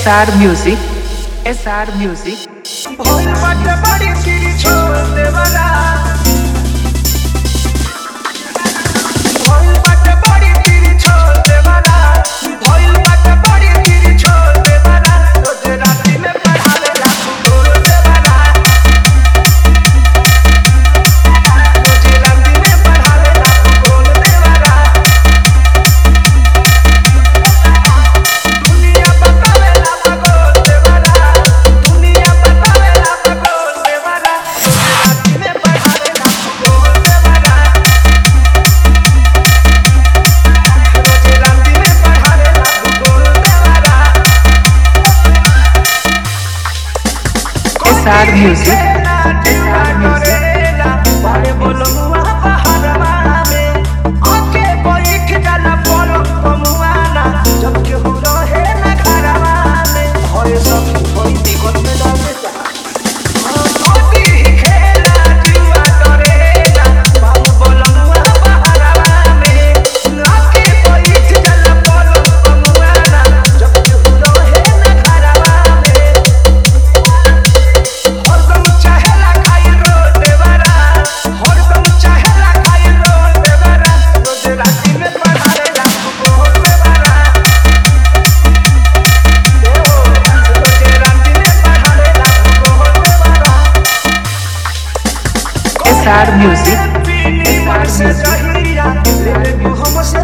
SR Music, SR Music. भोल बाटे बड़ी तेरी छोड़ देवरा भोल बाटे बड़ी तेरी छोड़ देवरा भोल बाटे बड़ी तेरी छोड़ देवरा रोज राती में पढ़ावे लाखों गोल देवरा रोज राती में पढ़ावे लाखों गोल देवरा दुनिया बतावे लाखों गोल देवरा दुनिया बतावे लाखों गोल देवरा रोज राती में पढ़ावे लाखों गोल देवरा रोज राती में पढ़ावे लाखों गोल देवरा SR Music, SR Music. बारे बोलो मुआ पहाड़वा में आके बैठ जाला बोलो मुआना जब के हो रहे ना घरवा में होए सब कोई दिगन में डाले जा मोती खेला जुआ करेला बारे बोलो मुआ पहाड़वा में आके बैठ जाला बोलो मुआना जब के हो रहे ना घरवा में हरदम चाहेला खाई रोड देवरा हरदम चाहेला खाई रोड देवरा रोज राती में पढ़ावे लाखों गोल देवरा रोज राती में पढ़ावे लाखों गोल देवरा SR Music, पीनी SR से Music. जहिया ले हमसे